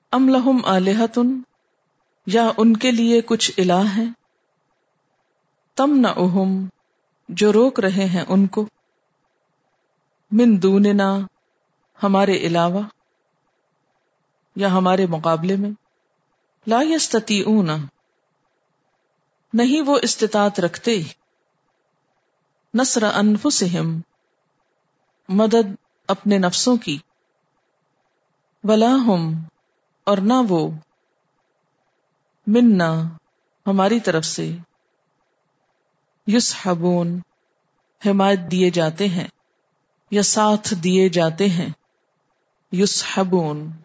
अम लहुम आलिहतुन, या उनके लिए कुछ इलाह हैं, तमनउहुम, जो रोक रहे हैं उनको, मिन दूनिना, हमारे अलावा या हमारे मुकाबले में, ला यस्ततीऊना, नहीं वो इस्तिताअत रखते, नस्र अनफुसिहिम, मदद अपने नफ्सों की, वला हुम, और ना वो, मिन्ना, हमारी तरफ से, युसहबून, हिमायत दिए जाते हैं या साथ दिए जाते हैं, युसहबून